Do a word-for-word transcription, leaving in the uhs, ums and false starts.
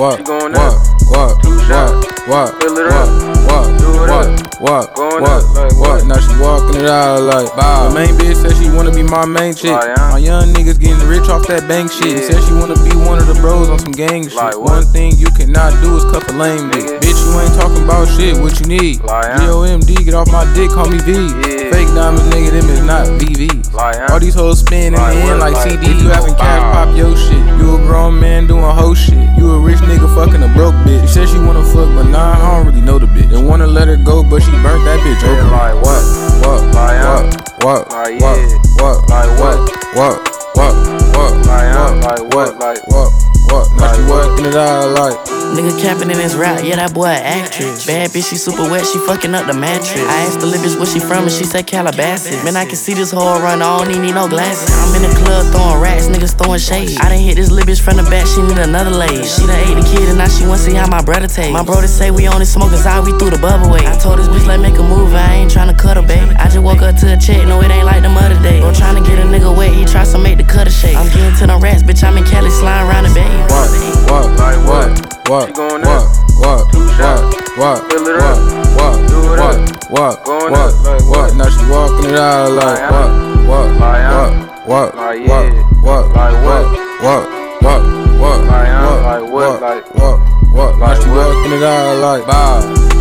what, She going what, up. what, Two what, shots. what, Fill it what, up. what, Do it what, up. what, Going what, up. Like what. what? Now she walking it out like, bow. My main bitch said she wanna be my main chick. Like, huh? My young niggas getting rich off that bank shit. Yeah. Said she wanna be one of the bros on some gang shit. Like what? One thing you cannot do is cuff a lame bitch. Nigga. Bitch, you ain't talking about shit. What you need? Like, huh? G O M D, get off my dick, call me V. Yeah. Fake diamonds, nigga, them is not V Vs. Like, huh? All these hoes spin in Like the end what? like Like, C Ds. You having cash, bow. pop your shit. You a grown man doing hoe shit. You a rich nigga fucking a broke bitch. She said she wanna fuck, but nah, I don't really know the bitch. They wanna let her go, but she burnt that bitch Yeah, open. like what? What? Like, huh? What? What? Like, What? yeah. What? Like what? What? What? What? Like, huh? What? Like what? Like What? What? Now Like she what? working it out like. Nigga capping in his rap, yeah, that boy a actress. Bad bitch, she super wet, she fucking up the mattress. I asked the little bitch where she from, and she said Calabasas. Man, I can see this whole run, I don't even need no glasses. I'm in the club throwing rats, niggas throwing shade. I done hit this little bitch from the back, she need another leg. She done ate the kid, and now she wanna see how my brother taste. My brother say we only smoking out, we threw the bubble away. I told this bitch, like, make a move, I ain't tryna cut her, babe. I just woke up to a check, no, it ain't like them other days. Bro tryna get a nigga wet, he try to make the cutter shake. I'm getting to them rats, bitch, I'm in Cali, sliding around the bay. What? What? Like what? What? She going What? up. What? Two What? shots. What? Fill it What? up. What? Do it What? up. What? Going What? up. Like What? what? Now she walking it out like Like, what? huh? What? Like, huh? What? What? Like, What? yeah. What? Like What? what? What? What? What? Like, huh? What? Like what? Like What? What? Now Like she what? walking it out like bow.